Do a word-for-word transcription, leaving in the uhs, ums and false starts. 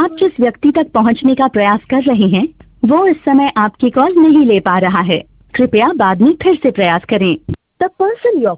आप जिस व्यक्ति तक पहुंचने का प्रयास कर रहे हैं वो इस समय आपकी कॉल नहीं ले पा रहा है। कृपया बाद में फिर से प्रयास करें। The person you're